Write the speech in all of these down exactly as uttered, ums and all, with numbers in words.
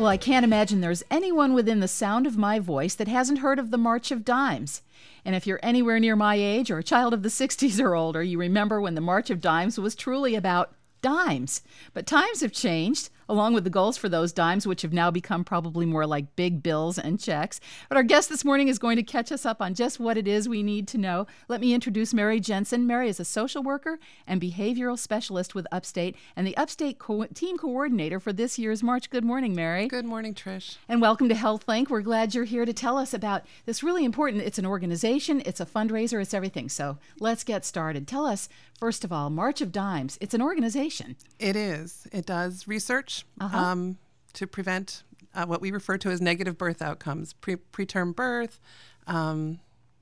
Well, I can't imagine there's anyone within the sound of my voice that hasn't heard of the March of Dimes. And if you're anywhere near my age or a child of the sixties or older, you remember when the March of Dimes was truly about dimes. But times have changed, along with the goals for those dimes, which have now become probably more like big bills and checks. But our guest this morning is going to catch us up on just what it is we need to know. Let me introduce Mary Jensen. Mary is a social worker and behavioral specialist with Upstate and the Upstate co- team coordinator for this year's March. Good morning, Mary. Good morning, Trish. And welcome to HealthLink. We're glad you're here to tell us about this really important. It's an organization, it's a fundraiser, it's everything. So let's get started. Tell us, first of all, March of Dimes. It's an organization. It is. It does research Uh-huh. um, to prevent uh, what we refer to as negative birth outcomes, pre- preterm birth, um,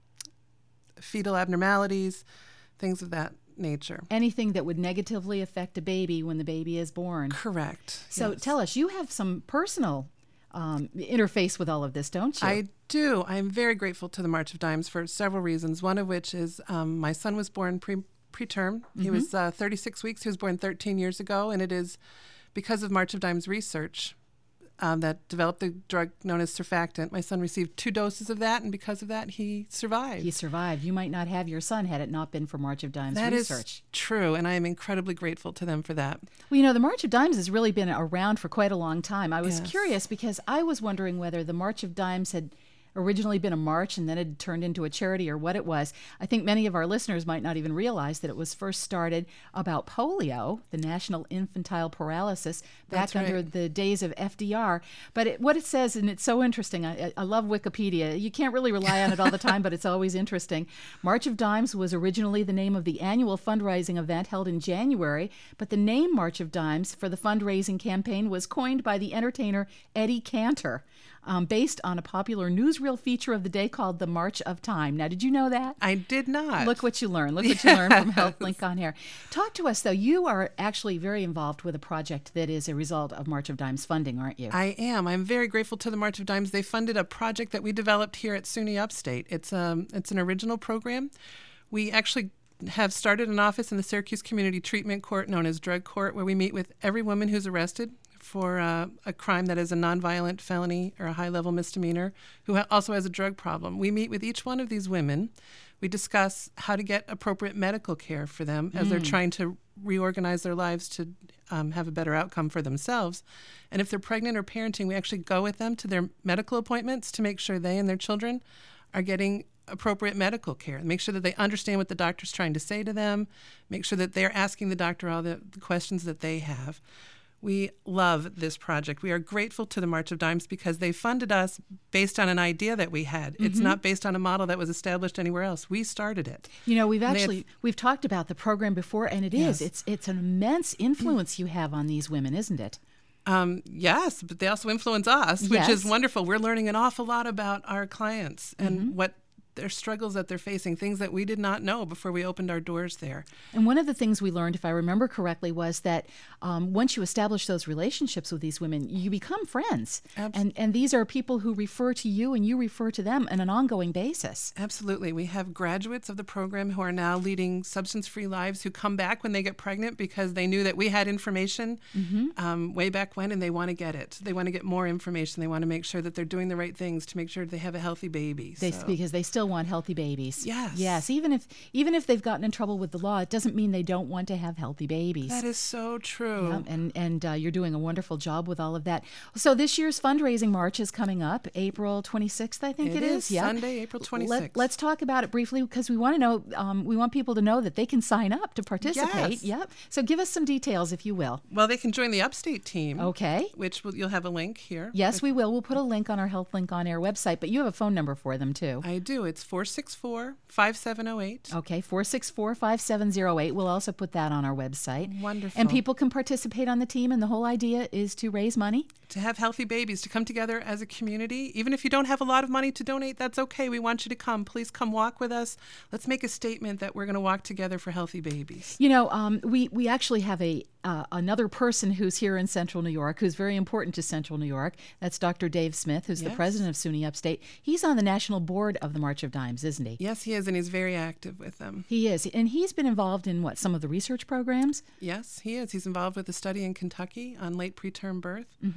fetal abnormalities, things of that nature. Anything that would negatively affect a baby when the baby is born. Correct. So yes. tell us, you have some personal um, interface with all of this, don't you? I do. I'm very grateful to the March of Dimes for several reasons. One of which is um, my son was born pre- preterm. Mm-hmm. He was uh, thirty-six weeks. He was born thirteen years ago, and it is because of March of Dimes research um, that developed the drug known as surfactant. My son received two doses of that, and because of that, he survived. He survived. You might not have your son had it not been for March of Dimes that research. That is true, and I am incredibly grateful to them for that. Well, you know, the March of Dimes has really been around for quite a long time. I was Yes. curious because I was wondering whether the March of Dimes had originally been a march and then it turned into a charity or what it was. I think many of our listeners might not even realize that it was first started about polio, the National Infantile Paralysis, back That's right. under the days of F D R. But it, what it says, and it's so interesting, I, I love Wikipedia. You can't really rely on it all the time, but it's always interesting. March of Dimes was originally the name of the annual fundraising event held in January, but the name March of Dimes for the fundraising campaign was coined by the entertainer Eddie Cantor. Um, based on a popular newsreel feature of the day called The March of Time. Now, did you know that? I did not. Look what you learned. Look what you learned from HealthLink on Air. Talk to us, though. You are actually very involved with a project that is a result of March of Dimes funding, aren't you? I am. I'm very grateful to the March of Dimes. They funded a project that we developed here at SUNY Upstate. It's um, it's an original program. We actually have started an office in the Syracuse Community Treatment Court known as Drug Court, where we meet with every woman who's arrested for uh, a crime that is a nonviolent felony or a high-level misdemeanor, who ha- also has a drug problem. We meet with each one of these women. We discuss how to get appropriate medical care for them as mm. they're trying to reorganize their lives to um, have a better outcome for themselves. And if they're pregnant or parenting, we actually go with them to their medical appointments to make sure they and their children are getting appropriate medical care. Make sure that they understand what the doctor's trying to say to them. Make sure that they're asking the doctor all the, the questions that they have. We love this project. We are grateful to the March of Dimes because they funded us based on an idea that we had. Mm-hmm. It's not based on a model that was established anywhere else. We started it. You know, we've actually, had, we've talked about the program before, and it yes. is. It's it's an immense influence you have on these women, isn't it? Um, yes, but they also influence us, which yes. is wonderful. We're learning an awful lot about our clients and mm-hmm. what their struggles that they're facing, things that we did not know before we opened our doors there. And one of the things we learned, if I remember correctly, was that um, once you establish those relationships with these women, you become friends. Absolutely. And and these are people who refer to you and you refer to them on an ongoing basis. Absolutely. We have graduates of the program who are now leading substance-free lives who come back when they get pregnant because they knew that we had information mm-hmm. um, way back when, and they want to get it. They want to get more information. They want to make sure that they're doing the right things to make sure they have a healthy baby. They, so. Because they still want healthy babies. Yes. Yes. Even if even if they've gotten in trouble with the law, it doesn't mean they don't want to have healthy babies. That is so true. Yeah, and and uh, you're doing a wonderful job with all of that. So this year's fundraising march is coming up, April twenty-sixth, I think it, it is. is. Yeah. Sunday, April twenty-sixth. Let, let's talk about it briefly because we want to know. Um, we want people to know that they can sign up to participate. Yes. Yep. So give us some details, if you will. Well, they can join the Upstate team. Okay. Which will, you'll have a link here. Yes, we will. We'll put a link on our HealthLink on Air website, but you have a phone number for them too. I do. It's four six four, five seven zero eight. Okay, four six four, five seven zero eight. We'll also put that on our website. Wonderful. And people can participate on the team, and the whole idea is to raise money? To have healthy babies, to come together as a community. Even if you don't have a lot of money to donate, that's okay. We want you to come. Please come walk with us. Let's make a statement that we're going to walk together for healthy babies. You know, um, we, we actually have a uh, another person who's here in Central New York, who's very important to Central New York. That's Doctor Dave Smith, who's yes. the president of SUNY Upstate. He's on the national board of the March of Dimes, isn't he? Yes, he is, and he's very active with them. He is. And he's been involved in, what, some of the research programs? Yes, he is. He's involved with a study in Kentucky on late preterm birth. Mm-hmm.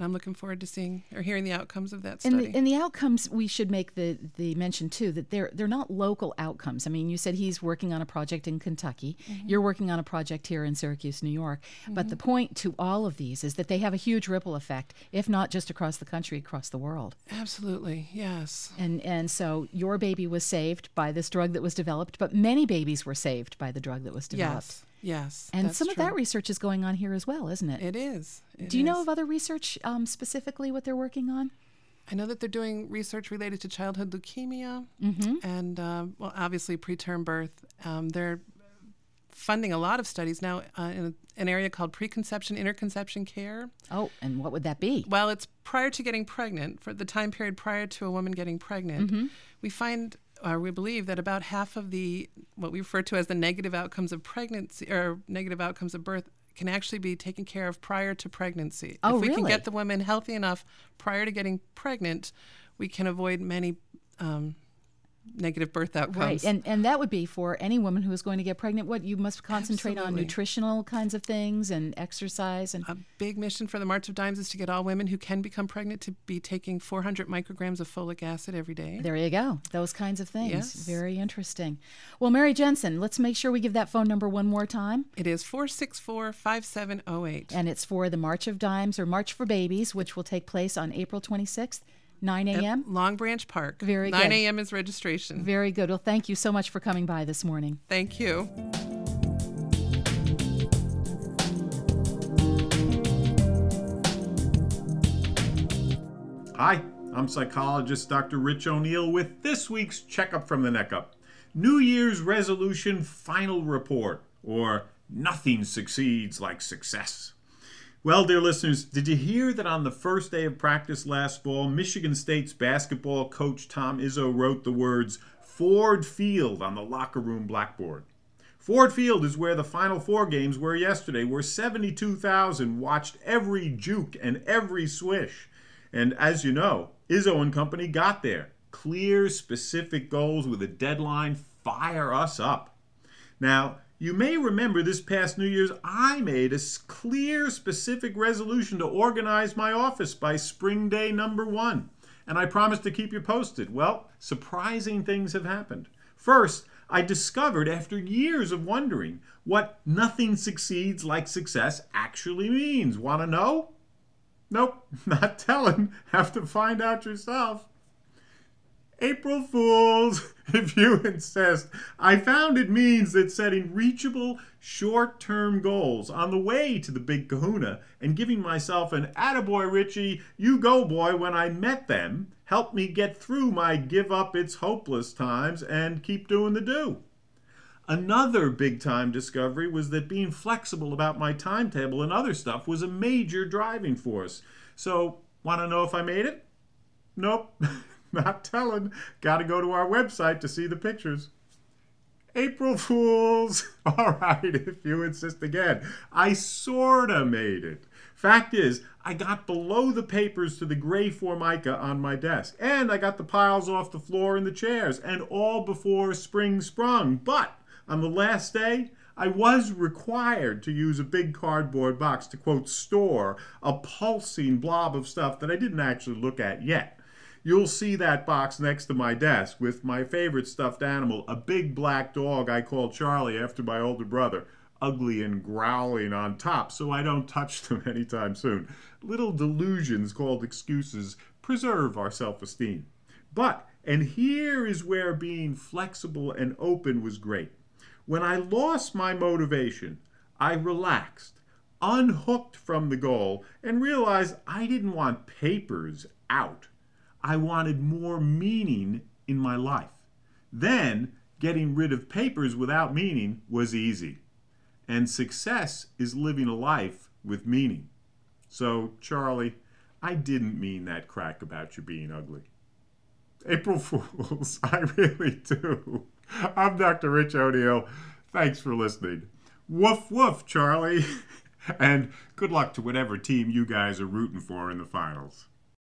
and I'm looking forward to seeing or hearing the outcomes of that And study. the, and the outcomes, we should make the, the mention, too, that they're, they're not local outcomes. I mean, you said he's working on a project in Kentucky. Mm-hmm. You're working on a project here in Syracuse, New York. Mm-hmm. But the point to all of these is that they have a huge ripple effect, if not just across the country, across the world. Absolutely, yes. And, and so your baby was saved by this drug that was developed, but many babies were saved by the drug that was developed. Yes. Yes, and that's some of true. that research is going on here as well, isn't it? It is. It Do you is. know of other research, um, specifically what they're working on? I know that they're doing research related to childhood leukemia Mm-hmm. and, uh, well, obviously preterm birth. Um, they're funding a lot of studies now uh, in an area called preconception interconception care. Oh, and what would that be? Well, it's prior to getting pregnant, for the time period prior to a woman getting pregnant. Mm-hmm. We find, or we believe, that about half of the, what we refer to as the negative outcomes of pregnancy, or negative outcomes of birth, can actually be taken care of prior to pregnancy. Oh, if we really? can get the woman healthy enough prior to getting pregnant, we can avoid many um, negative birth outcomes. Right, and and that would be for any woman who is going to get pregnant. What, you must concentrate on Absolutely. nutritional kinds of things and exercise and A big mission for the March of Dimes is to get all women who can become pregnant to be taking four hundred micrograms of folic acid every day. there you go. Those kinds of things. Yes. Very interesting. Well, Mary Jensen, let's make sure we give that phone number one more time. It is four six four, five seven zero eight. And it's for the March of Dimes, or March for Babies, which will take place on April twenty-sixth, nine a.m. Long Branch Park. Very good. nine a.m. is registration. Very good. Well, thank you so much for coming by this morning. Thank you. Hi, I'm psychologist Doctor Rich O'Neill with this week's Checkup from the Neck Up. New Year's Resolution Final Report, or Nothing Succeeds Like Success. Well, dear listeners, did you hear that on the first day of practice last fall, Michigan State's basketball coach Tom Izzo wrote the words Ford Field on the locker room blackboard? Ford Field is where the Final Four games were yesterday, where seventy-two thousand watched every juke and every swish. And as you know, Izzo and company got there. Clear, specific goals with a deadline. Fire us up. Now, you may remember this past New Year's, I made a clear, specific resolution to organize my office by spring day number one. And I promised to keep you posted. Well, surprising things have happened. First, I discovered after years of wondering what nothing succeeds like success actually means. Want to know? Nope, not telling. Have to find out yourself. April Fools, if you insist. I found it means that setting reachable, short-term goals on the way to the big kahuna and giving myself an attaboy Richie, you go boy when I met them helped me get through my give up it's hopeless times and keep doing the do. Another big-time discovery was that being flexible about my timetable and other stuff was a major driving force. So, want to know if I made it? Nope, not telling. Got to go to our website to see the pictures. April Fools! All right, if you insist again. I sorta made it. Fact is, I got below the papers to the gray formica on my desk, and I got the piles off the floor and the chairs, and all before spring sprung. But on the last day, I was required to use a big cardboard box to, quote, store a pulsing blob of stuff that I didn't actually look at yet. You'll see that box next to my desk with my favorite stuffed animal, a big black dog I call Charlie after my older brother, ugly and growling on top, so I don't touch them anytime soon. Little delusions called excuses preserve our self-esteem. But, and here is where being flexible and open was great. When I lost my motivation, I relaxed, unhooked from the goal, and realized I didn't want papers out. I wanted more meaning in my life. Then, getting rid of papers without meaning was easy. And success is living a life with meaning. So, Charlie, I didn't mean that crack about you being ugly. April Fools, I really do. I'm Doctor Rich O'Neill. Thanks for listening. Woof, woof, Charlie. And good luck to whatever team you guys are rooting for in the finals.